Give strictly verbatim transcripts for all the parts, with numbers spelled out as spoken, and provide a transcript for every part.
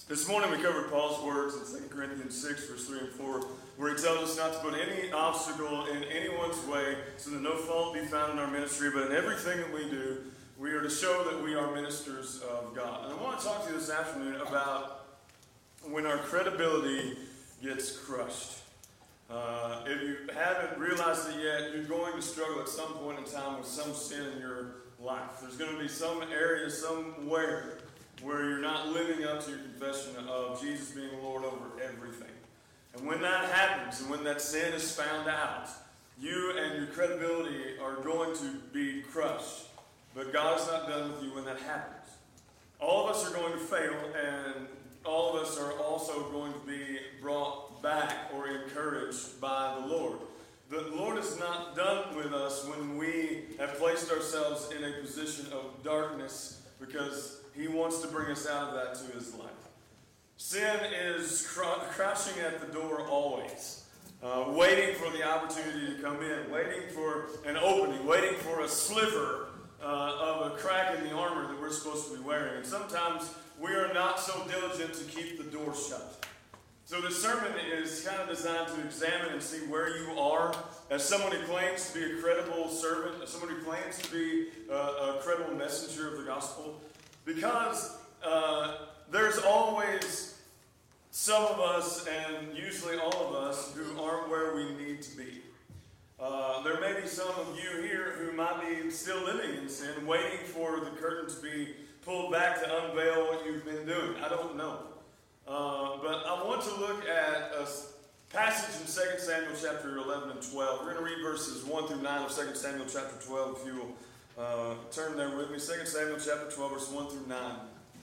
This morning we covered Paul's words in Second Corinthians six, verse three and four, where he tells us not to put any obstacle in anyone's way so that no fault be found in our ministry, but in everything that we do, we are to show that we are ministers of God. And I want to talk to you this afternoon about when our credibility gets crushed. Uh, if you haven't realized it yet, you're going to struggle at some point in time with some sin in your life. There's going to be some area, somewhere, where you're not living up to your confession of Jesus being Lord over everything. And when that happens, and when that sin is found out, you and your credibility are going to be crushed. But God is not done with you when that happens. All of us are going to fail, and all of us are also going to be brought back or encouraged by the Lord. The Lord is not done with us when we have placed ourselves in a position of darkness, because He wants to bring us out of that to His light. Sin is cr- crouching at the door always, uh, waiting for the opportunity to come in, waiting for an opening, waiting for a sliver uh, of a crack in the armor that we're supposed to be wearing. And sometimes we are not so diligent to keep the door shut. So this sermon is kind of designed to examine and see where you are as someone who claims to be a credible servant, as someone who claims to be uh, a credible messenger of the gospel. Because uh, there's always some of us, and usually all of us, who aren't where we need to be. Uh, there may be some of you here who might be still living in sin, waiting for the curtain to be pulled back to unveil what you've been doing. I don't know. Uh, but I want to look at a passage in Second Samuel chapter eleven and twelve. We're going to read verses one through nine of Second Samuel chapter twelve, if you will. Uh, turn there with me, Second Samuel chapter twelve, verse one through nine.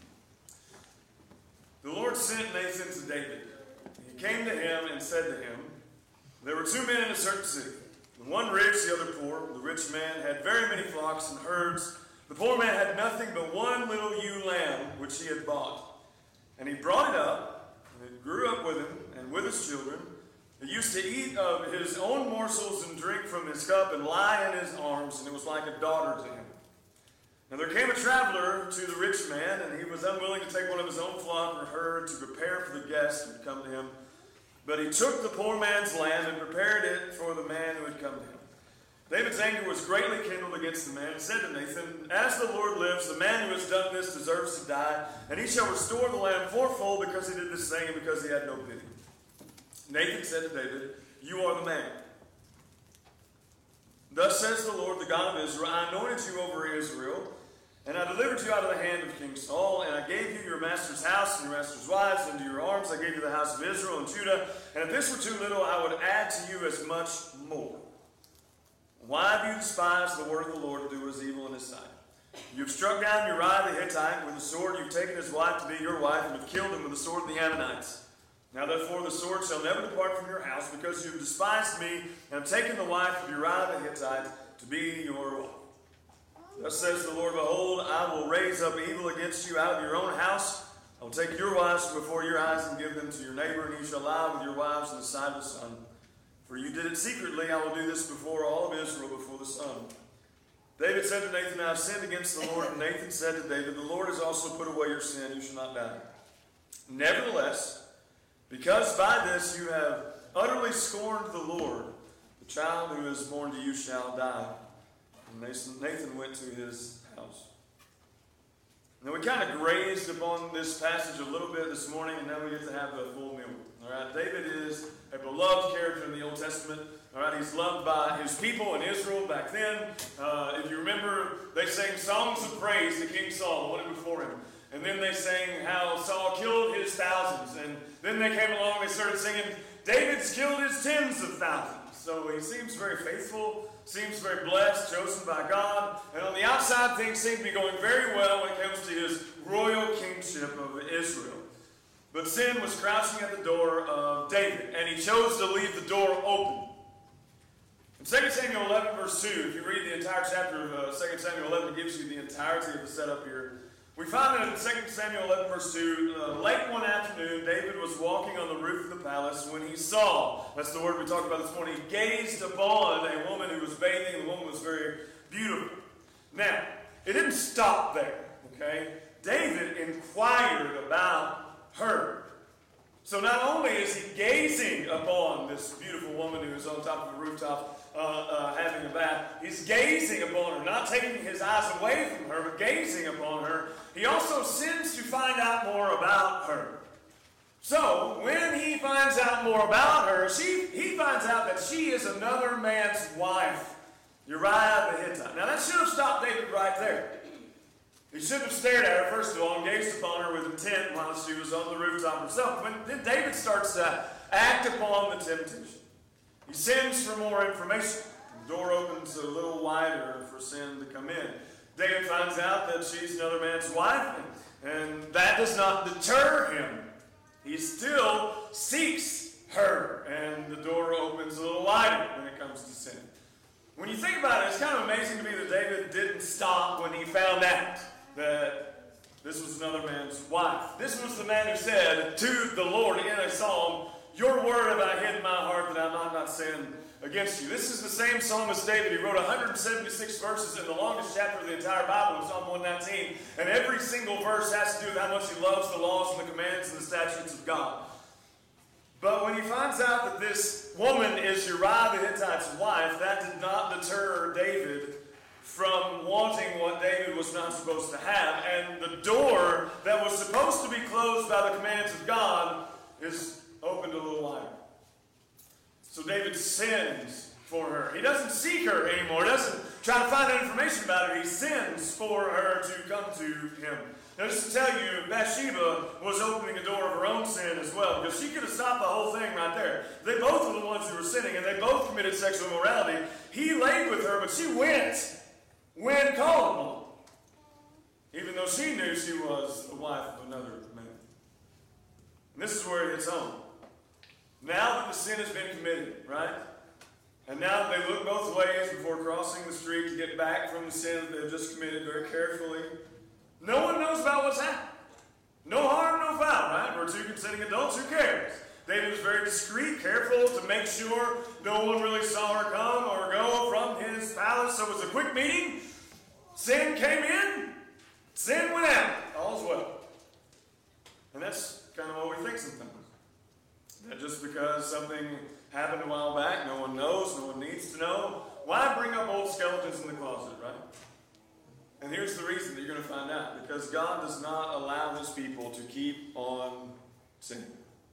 The Lord sent Nathan to David. He came to him and said to him, there were two men in a certain city, the one rich, the other poor. The rich man had very many flocks and herds. The poor man had nothing but one little ewe lamb, which he had bought. And he brought it up, and it grew up with him and with his children. He used to eat of his own morsels and drink from his cup and lie in his arms, and it was like a daughter to him. Now there came a traveler to the rich man, and he was unwilling to take one of his own flock or herd to prepare for the guest who had come to him. But he took the poor man's lamb and prepared it for the man who had come to him. David's anger was greatly kindled against the man, and said to Nathan, as the Lord lives, the man who has done this deserves to die, and he shall restore the lamb fourfold because he did this thing and because he had no pity. Nathan said to David, you are the man. Thus says the Lord, the God of Israel, I anointed you over Israel, and I delivered you out of the hand of King Saul, and I gave you your master's house and your master's wives into your arms. I gave you the house of Israel and Judah, and if this were too little, I would add to you as much more. Why have you despised the word of the Lord to do what is evil in his sight? You have struck down Uriah the Hittite with a sword. You have taken his wife to be your wife, and have killed him with the sword of the Ammonites. Now therefore the sword shall never depart from your house, because you have despised me, and have taken the wife of Uriah the Hittite to be your wife. Thus says the Lord, behold, I will raise up evil against you out of your own house. I will take your wives from before your eyes and give them to your neighbor, and you shall lie with your wives in the sight of the sun. For you did it secretly, I will do this before all of Israel, before the sun. David said to Nathan, I have sinned against the Lord. And Nathan said to David, the Lord has also put away your sin, you shall not die. Nevertheless, because by this you have utterly scorned the Lord, the child who is born to you shall die. And Nathan went to his house. Now we kind of grazed upon this passage a little bit this morning, and now we get to have the full meal. All right, David is a beloved character in the Old Testament. All right, he's loved by his people in Israel back then. Uh, if you remember, they sang songs of praise to King Saul, the one before him. And then they sang how Saul killed his thousands. And then they came along and they started singing, David's killed his tens of thousands. So he seems very faithful, seems very blessed, chosen by God. And on the outside, things seem to be going very well when it comes to his royal kingship of Israel. But sin was crouching at the door of David, and he chose to leave the door open. In Second Samuel eleven, verse two, if you read the entire chapter of uh, Second Samuel eleven, it gives you the entirety of the setup here. We find that in Second Samuel eleven, verse two, uh, late one afternoon, David was walking on the roof of the palace when he saw, that's the word we talked about this morning, he gazed upon a woman who was bathing. The woman was very beautiful. Now, it didn't stop there, okay? David inquired about her. So not only is he gazing upon this beautiful woman who is on top of a rooftop uh, uh, having a bath, he's gazing upon her, not taking his eyes away from her, but gazing upon her. He also sends to find out more about her. So when he finds out more about her, she, he finds out that she is another man's wife, Uriah the Hittite. Now that should have stopped David right there. He should have stared at her, first of all, and gazed upon her with intent while she was on the rooftop herself. When then David starts to act upon the temptation. He sends for more information. The door opens a little wider for sin to come in. David finds out that she's another man's wife, and that does not deter him. He still seeks her, and the door opens a little wider when it comes to sin. When you think about it, it's kind of amazing to me that David didn't stop when he found out that this was another man's wife. This was the man who said to the Lord in a psalm, "Your word have I hid in my heart that I might not sin against you." This is the same psalmist David. He wrote one hundred seventy-six verses in the longest chapter of the entire Bible, in Psalm one nineteen. And every single verse has to do with how much he loves the laws and the commands and the statutes of God. But when he finds out that this woman is Uriah the Hittite's wife, that did not deter David from wanting what David was not supposed to have. And the door that was supposed to be closed by the commands of God is opened a little wider. So David sends for her. He doesn't seek her anymore. He doesn't try to find out information about her. He sends for her to come to him. Now, just to tell you, Bathsheba was opening a door of her own sin as well, because she could have stopped the whole thing right there. They both were the ones who were sinning, and they both committed sexual immorality. He laid with her, but she went when called upon, even though she knew she was the wife of another man. And this is where it hits home. Now that the sin has been committed, right? And now that they look both ways before crossing the street to get back from the sin that they've just committed very carefully, no one knows about what's happened. No harm, no foul, right? We're two consenting adults, who cares? David was very discreet, careful to make sure no one really saw her come or go from his palace. So it was a quick meeting. Sin came in, sin went out. All's well. And that's kind of what we think sometimes. That just because something happened a while back, no one knows, no one needs to know. Why bring up old skeletons in the closet, right? And here's the reason that you're going to find out. Because God does not allow his people to keep on sinning.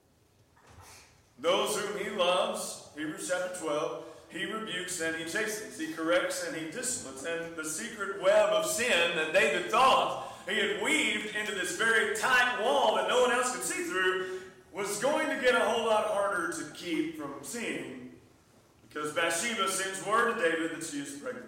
Those whom he loves, Hebrews chapter twelve, he rebukes and he chastens. He corrects and he disciplines. And the secret web of sin that David thought he had weaved into this very tight wall that no one else could see through was going to get a whole lot harder to keep from seeing, because Bathsheba sends word to David that she is pregnant.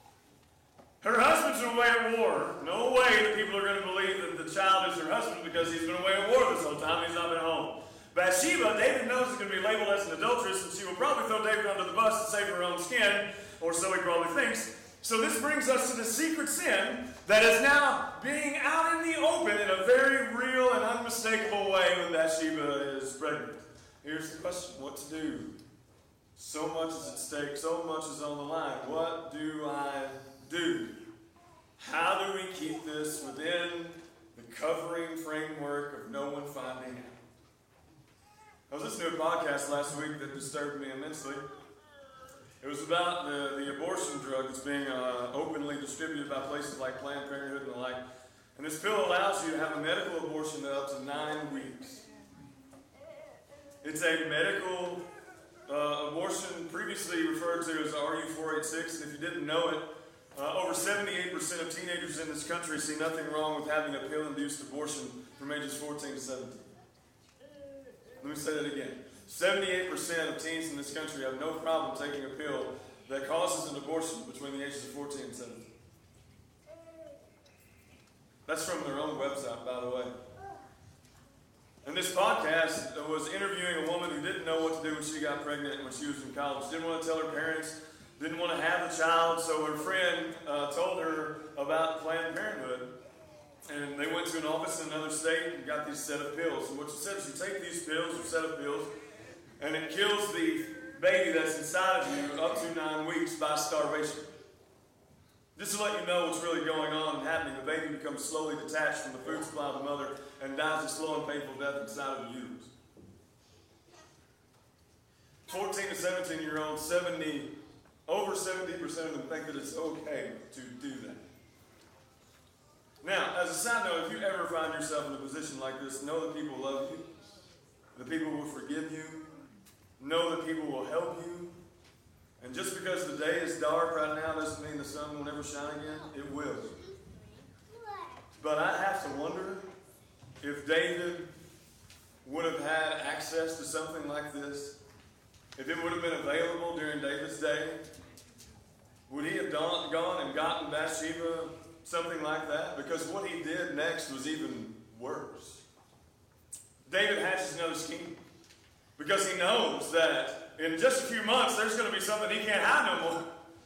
Her husband's been away at war. No way that people are going to believe that the child is her husband, because he's been away at war this whole time. He's not been home. Bathsheba, David knows is going to be labeled as an adulteress, and she will probably throw David under the bus to save her own skin, or so he probably thinks. So this brings us to the secret sin that is now being out in the open in a very real and unmistakable way when Bathsheba is pregnant. Here's the question: what to do? So much is at stake, so much is on the line. What do I do? How do we keep this within the covering framework of no one finding out? I was listening to a podcast last week that disturbed me immensely. It was about the, the abortion drug that's being uh, openly distributed by places like Planned Parenthood and the like. And this pill allows you to have a medical abortion at up to nine weeks. It's a medical uh, abortion previously referred to as R U four eighty-six. And if you didn't know it, uh, over seventy-eight percent of teenagers in this country see nothing wrong with having a pill-induced abortion from ages fourteen to seventeen. Let me say that again. seventy-eight percent of teens in this country have no problem taking a pill that causes an abortion between the ages of fourteen and seventeen. That's from their own website, by the way. And this podcast was interviewing a woman who didn't know what to do when she got pregnant when she was in college. Didn't want to tell her parents, didn't want to have the child, so her friend uh, told her about Planned Parenthood. And they went to an office in another state and got these set of pills. And what she said is, you take these pills, or set of pills, and it kills the baby that's inside of you up to nine weeks by starvation. Just to let you know what's really going on and happening, the baby becomes slowly detached from the food supply of the mother and dies a slow and painful death inside of the uterus. fourteen to seventeen year olds, seventy, over seventy percent of them think that it's okay to do that. Now, as a side note, if you ever find yourself in a position like this, know that people love you, that people will forgive you, know that people will help you. And just because the day is dark right now doesn't mean the sun will never shine again. It will. But I have to wonder if David would have had access to something like this, if it would have been available during David's day. Would he have gone and gotten Bathsheba something like that? Because what he did next was even worse. David hatches another scheme because he knows that in just a few months there's going to be something he can't hide no more.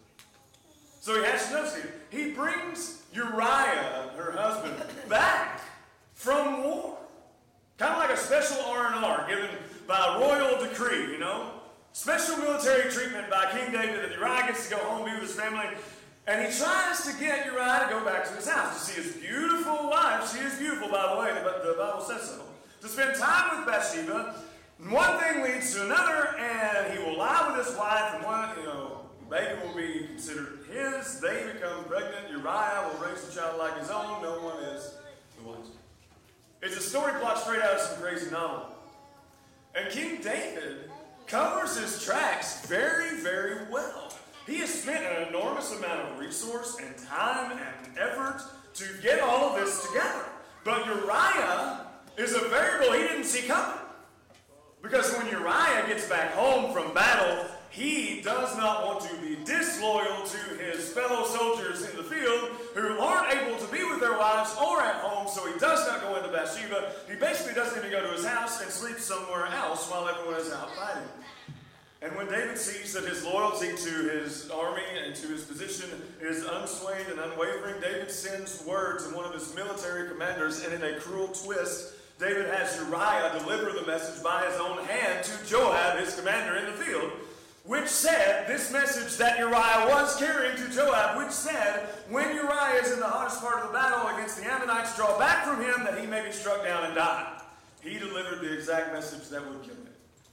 So he hatches another scheme. He brings Uriah, her husband, back from war. Kind of like a special R and R given by royal decree, you know? Special military treatment by King David that Uriah gets to go home, be with his family. And he tries to get Uriah to go back to his house to see his beautiful wife. She is beautiful, by the way, but the Bible says so. To spend time with Bathsheba. And one thing leads to another, and he will lie with his wife, and one, you know, baby will be considered his. They become pregnant. Uriah will raise the child like his own. No one is the one. It's a story plot straight out of some crazy novel. And King David covers his tracks very, very well. He has spent an enormous amount of resource and time and effort to get all of this together. But Uriah is a variable he didn't see coming. Because when Uriah gets back home from battle, he does not want to be disloyal to his fellow soldiers in the field who aren't able to be with their wives or at home, so he does not go into Bathsheba. He basically doesn't even go to his house and sleep somewhere else while everyone is out fighting. And when David sees that his loyalty to his army and to his position is unswayed and unwavering, David sends word to one of his military commanders, and in a cruel twist, David has Uriah deliver the message by his own hand to Joab, his commander in the field, which said, this message that Uriah was carrying to Joab, which said, when Uriah is in the hottest part of the battle against the Ammonites, draw back from him that he may be struck down and die. He delivered the exact message that would kill him.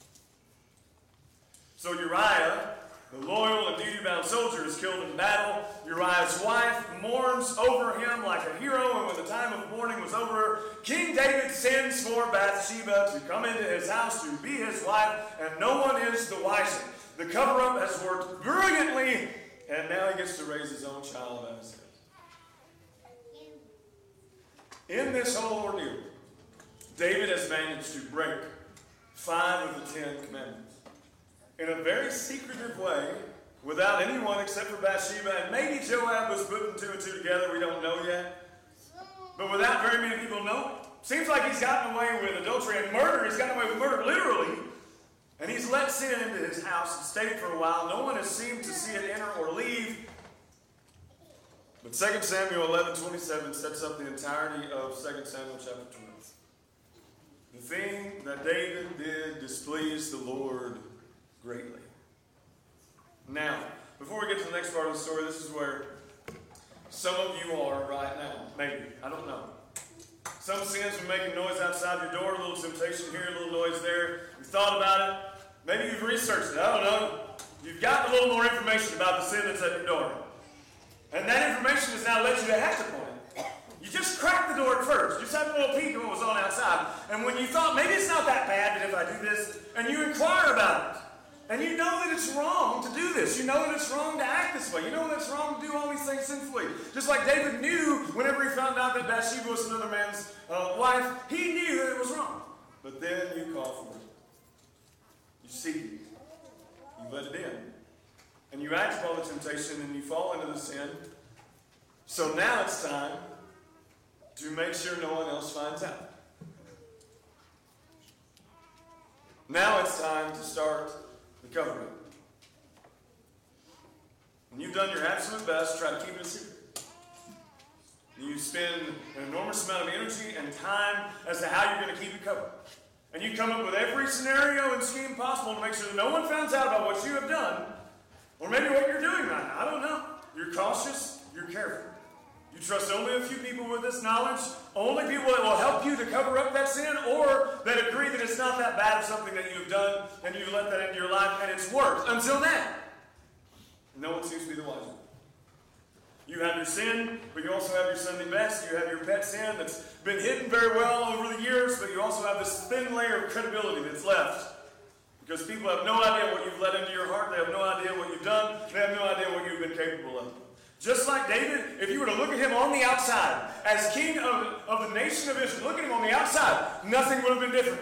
So Uriah, the loyal and duty-bound soldier, is killed in battle. Uriah's wife mourns over him like a hero, and when the time of mourning was over, King David sends for Bathsheba to come into his house to be his wife, and no one is the wiser. The cover-up has worked brilliantly, and now he gets to raise his own child out of his head. In this whole ordeal, David has managed to break five of the Ten Commandments in a very secretive way, without anyone except for Bathsheba, and maybe Joab was putting two and two together, we don't know yet. But without very many people knowing. Seems like he's gotten away with adultery and murder. He's gotten away with murder, literally. And he's let sin into his house and stayed for a while. No one has seemed to see it enter or leave. But Second Samuel eleven twenty-seven sets up the entirety of Second Samuel chapter twelve. The thing that David did displeased the Lord greatly. Now, before we get to the next part of the story, this is where some of you are right now. Maybe. I don't know. Some sins are making noise outside your door, a little temptation here, a little noise there. You've thought about it. Maybe you've researched it. I don't know. You've gotten a little more information about the sin that's at your door. And that information has now led you to act upon it. You just cracked the door at first. You just had a little peek at what was on outside. And when you thought, maybe it's not that bad if I do this, and you inquire about it. And you know that it's wrong to do this. You know that it's wrong to act this way. You know that it's wrong to do all these things sinfully. Just like David knew whenever he found out that Bathsheba was another man's uh, wife, he knew that it was wrong. But then you call for it. You seek it. You let it in. And you act upon the temptation and you fall into the sin. So now it's time to make sure no one else finds out. Now it's time to start the cover-up. And you've done your absolute best to try to keep it a secret. You spend an enormous amount of energy and time as to how you're going to keep it covered. And you come up with every scenario and scheme possible to make sure that no one finds out about what you have done, or maybe what you're doing right now. I don't know. You're cautious, you're careful. You trust only a few people with this knowledge, only people that will help you to cover up that sin, or that agree that it's not that bad of something that you've done, and you let that into your life, and it's worse. Until now, no one seems to be the wiser. You have your sin, but you also have your Sunday best. You have your pet sin that's been hidden very well over the years, but you also have this thin layer of credibility that's left. Because people have no idea what you've let into your heart. They have no idea what you've done. They have no idea what you've been capable of. Just like David, if you were to look at him on the outside, as king of, of the nation of Israel, look at him on the outside, nothing would have been different.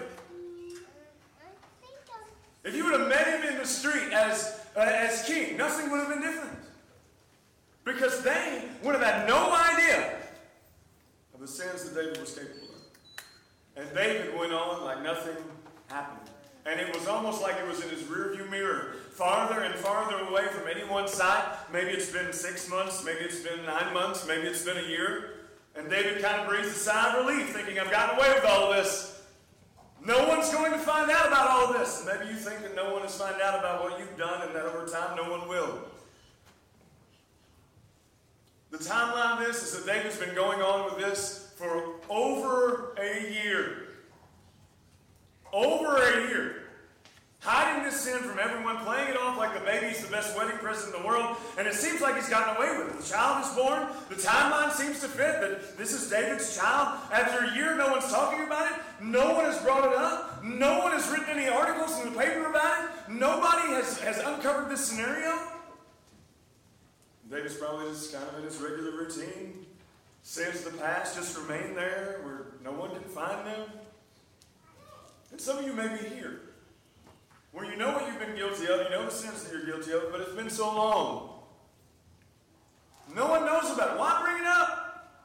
If you would have met him in the street as, uh, as king, nothing would have been different. Because they would have had no idea of the sins that David was capable of. And David went on like nothing happened. And it was almost like it was in his rearview mirror, farther and farther away from anyone's sight. Maybe it's been six months, maybe it's been nine months, maybe it's been a year. And David kind of breathes a sigh of relief, thinking, I've gotten away with all of this. No one's going to find out about all of this. And maybe you think that no one has found out about what you've done, and that over time no one will. The timeline of this is that David's been going on with this for over a year. Over a year. Hiding this sin from everyone, playing it off like the baby's the best wedding present in the world, and it seems like he's gotten away with it. The child is born, the timeline seems to fit that this is David's child. After a year, no one's talking about it. No one has brought it up. No one has written any articles in the paper about it. Nobody has, has uncovered this scenario. David's probably just kind of in his regular routine. Sins of the past just remain there where no one can find them. And some of you may be here, where you know what you've been guilty of, you know the sins that you're guilty of, but it's been so long. No one knows about it. Why bring it up?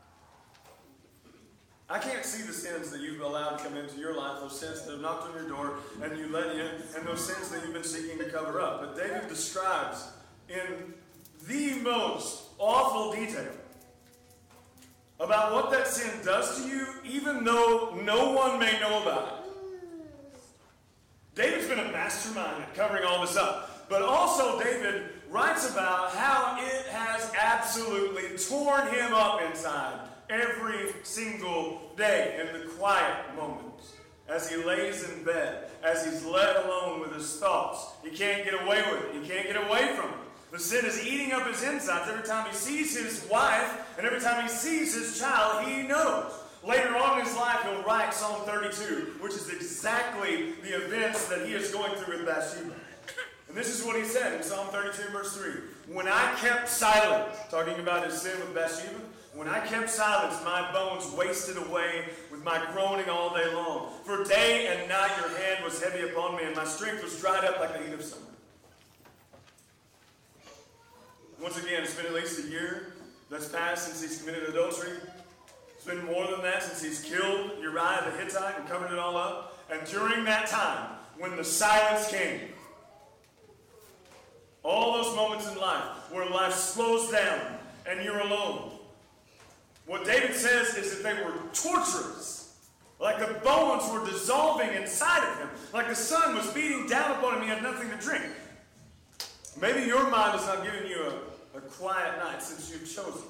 I can't see the sins that you've allowed to come into your life, those sins that have knocked on your door and you let in, and those sins that you've been seeking to cover up. But David describes in the most awful detail about what that sin does to you, even though no one may know about it. David's been a mastermind at covering all this up. But also David writes about how it has absolutely torn him up inside every single day in the quiet moments. As he lays in bed, as he's let alone with his thoughts. He can't get away with it. He can't get away from it. The sin is eating up his insides. Every time he sees his wife and every time he sees his child, he knows. Later on in his life, he'll write Psalm thirty-two, which is exactly the events that he is going through with Bathsheba. And this is what he said in Psalm thirty-two, verse three. When I kept silent, talking about his sin with Bathsheba, when I kept silence, my bones wasted away with my groaning all day long. For day and night your hand was heavy upon me, and my strength was dried up like the heat of summer. Once again, it's been at least a year that's passed since he's committed adultery. It's been more than that since he's killed Uriah the Hittite and covered it all up. And during that time, when the silence came, all those moments in life where life slows down and you're alone, what David says is that they were torturous. Like the bones were dissolving inside of him. Like the sun was beating down upon him. He had nothing to drink. Maybe your mind has not given you a, a quiet night since you've chosen.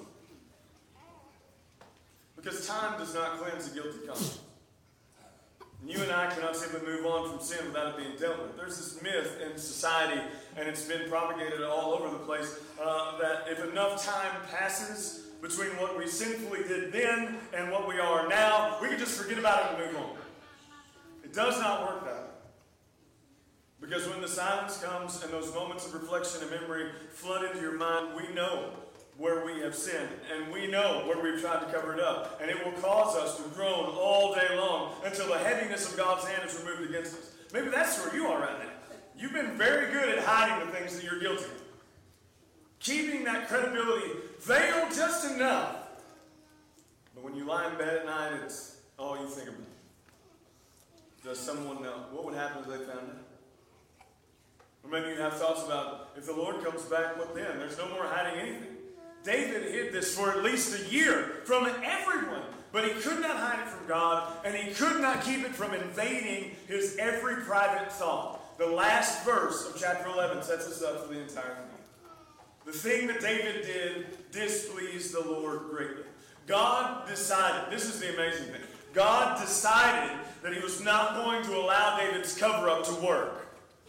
Because time does not cleanse a guilty conscience. And you and I cannot simply move on from sin without it being dealt with. There's this myth in society, and it's been propagated all over the place, uh, that if enough time passes between what we sinfully did then and what we are now, we can just forget about it and move on. It does not work that way. Because when the silence comes and those moments of reflection and memory flood into your mind, we know where we have sinned, and we know where we've tried to cover it up. And it will cause us to groan all day long until the heaviness of God's hand is removed against us. Maybe that's where you are right now. You've been very good at hiding the things that you're guilty of. Keeping that credibility veiled just enough. But when you lie in bed at night, it's all you think about. Does someone know? What would happen if they found out? Or maybe you have thoughts about, if the Lord comes back, what then? There's no more hiding anything. David hid this for at least a year from everyone, but he could not hide it from God, and he could not keep it from invading his every private thought. The last verse of chapter eleven sets us up for the entire thing. the thing that David did displeased the Lord greatly. God decided, this is the amazing thing, God decided that he was not going to allow David's cover-up to work.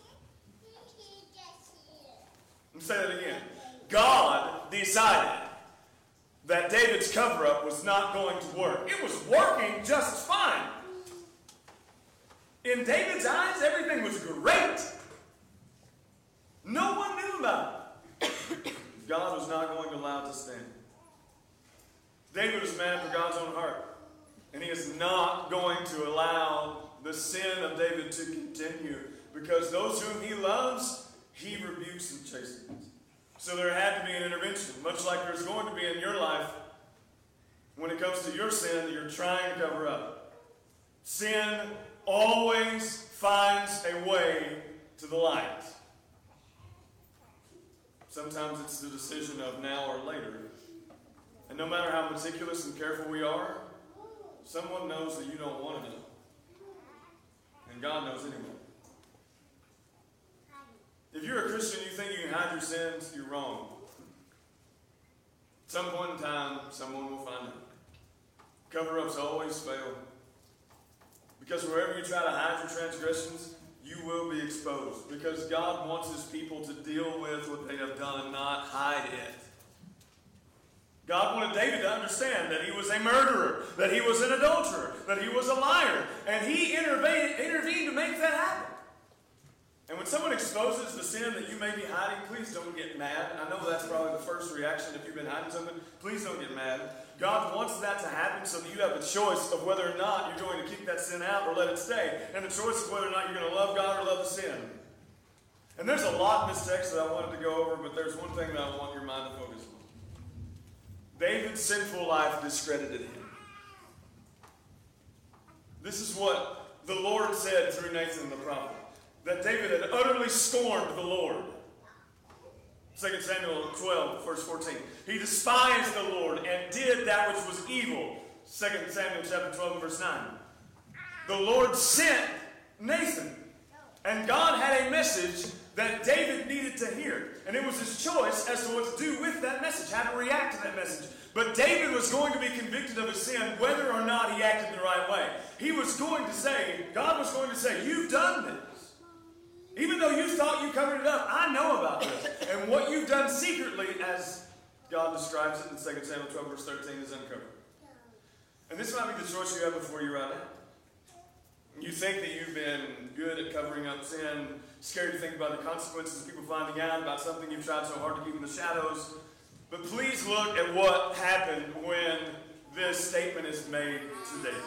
Let me say that again. God decided that David's cover-up was not going to work. It was working just fine. In David's eyes, everything was great. No one knew about it. God was not going to allow it to stand. David was a man for God's own heart. And he is not going to allow the sin of David to continue, because those whom he loves, he rebukes and chastens. So there had to be an intervention, much like there's going to be in your life when it comes to your sin that you're trying to cover up. Sin always finds a way to the light. Sometimes it's the decision of now or later. And no matter how meticulous and careful we are, someone knows that you don't want to know. And God knows anyway. If you're a Christian, you think you can hide your sins, you're wrong. At some point in time, someone will find out. Cover-ups always fail. Because wherever you try to hide your transgressions, you will be exposed. Because God wants his people to deal with what they have done, not hide it. God wanted David to understand that he was a murderer, that he was an adulterer, that he was a liar. And he intervened, intervened to make that happen. And when someone exposes the sin that you may be hiding, please don't get mad. I know that's probably the first reaction if you've been hiding something. Please don't get mad. God wants that to happen so that you have a choice of whether or not you're going to keep that sin out or let it stay. And the choice of whether or not you're going to love God or love the sin. And there's a lot in this text that I wanted to go over, but there's one thing that I want your mind to focus on. David's sinful life discredited him. This is what the Lord said through Nathan the prophet. That David had utterly scorned the Lord. Second Samuel twelve, verse fourteen. He despised the Lord and did that which was evil. Second Samuel chapter twelve, verse nine. The Lord sent Nathan. And God had a message that David needed to hear. And it was his choice as to what to do with that message, how to react to that message. But David was going to be convicted of his sin whether or not he acted the right way. He was going to say, God was going to say, you've done this. Even though you thought you covered it up, I know about this. And what you've done secretly, as God describes it in Second Samuel twelve, verse thirteen, is uncovered. And this might be the choice you have before you right now. You think that you've been good at covering up sin, scared to think about the consequences of people finding out about something you've tried so hard to keep in the shadows. But please look at what happened when this statement is made to David.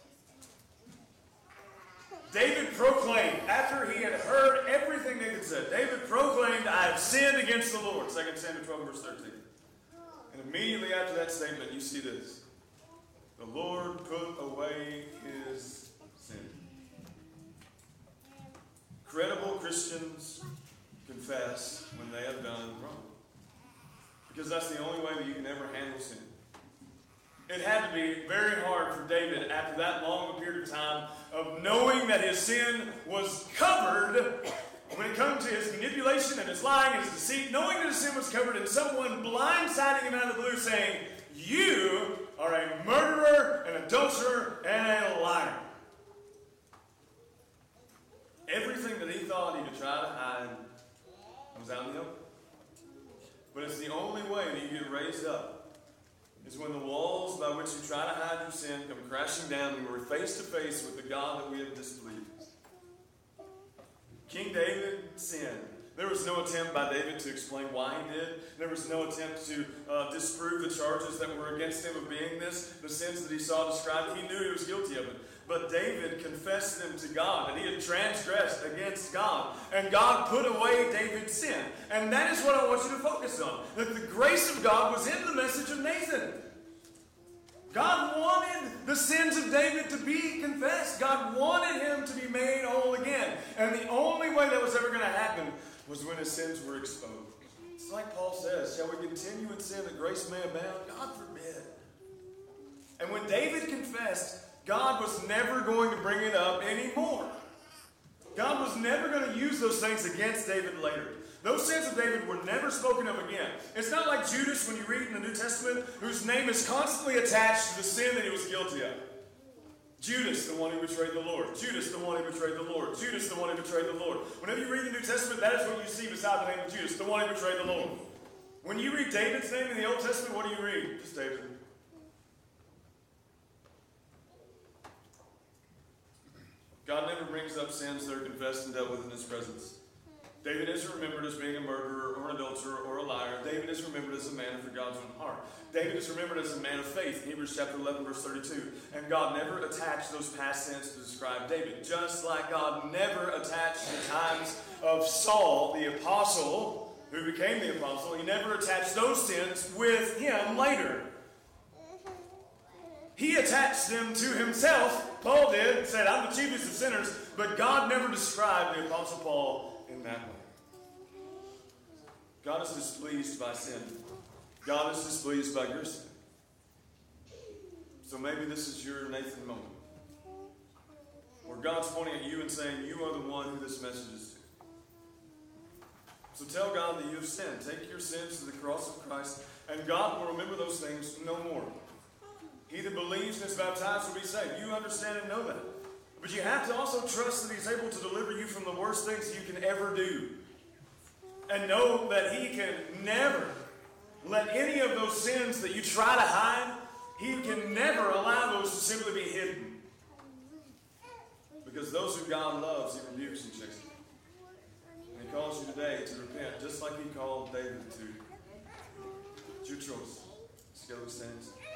David proclaimed, after he had heard everything David said, David proclaimed, I have sinned against the Lord. Second Samuel twelve, verse thirteen. And immediately after that statement, you see this. The Lord put away his sin. Credible Christians confess when they have done wrong. Because that's the only way that you can ever handle sin. It had to be very hard for David after that long a period of time of knowing that his sin was covered when it comes to his manipulation and his lying and his deceit, knowing that his sin was covered and someone blindsiding him out of the blue saying, you are a murderer, an adulterer, and a liar. Everything that he thought he could try to hide was out in the open. But it's the only way that you get raised up is when the walls by which you try to hide your sin come crashing down and we're face to face with the God that we have displeased. King David sinned. There was no attempt by David to explain why he did. There was no attempt to uh, disprove the charges that were against him of being this, the sins that he saw described. He knew he was guilty of it. But David confessed them to God, that he had transgressed against God. And God put away David's sin. And that is what I want you to focus on. That the grace of God was in the message of Nathan. God wanted the sins of David to be confessed. God wanted him to be made whole again. And the only way that was ever going to happen was when his sins were exposed. It's like Paul says, shall we continue in sin that grace may abound? God forbid. And when David confessed, God was never going to bring it up anymore. God was never going to doesn't use those things against David later. Those sins of David were never spoken of again. It's not like Judas, when you read in the New Testament, whose name is constantly attached to the sin that he was guilty of. Judas, the one who betrayed the Lord. Judas, the one who betrayed the Lord. Judas, the one who betrayed the Lord. Whenever you read the New Testament, that is what you see beside the name of Judas, the one who betrayed the Lord. When you read David's name in the Old Testament, what do you read? Just David. God never brings up sins that are confessed and dealt with in his presence. David is remembered as being a murderer or an adulterer or a liar. David is remembered as a man after God's own heart. David is remembered as a man of faith in Hebrews chapter eleven, verse thirty-two. And God never attached those past sins to describe David. Just like God never attached the times of Saul, the apostle, who became the apostle, he never attached those sins with him later. He attached them to himself. Paul did, said, I'm the chiefest of sinners, but God never described the apostle Paul in that way. God is displeased by sin. God is displeased by your sin. So maybe this is your Nathan moment, where God's pointing at you and saying, you are the one who this message is to. So tell God that you have sinned. Take your sins to the cross of Christ, and God will remember those things no more. He that believes and is baptized will be saved. You understand and know that. But you have to also trust that he's able to deliver you from the worst things you can ever do. And know that he can never let any of those sins that you try to hide, he can never allow those to simply be hidden. Because those who God loves, he rebukes and chastens. And he calls you today to repent, just like he called David to. It's your choice. Let's go, stand.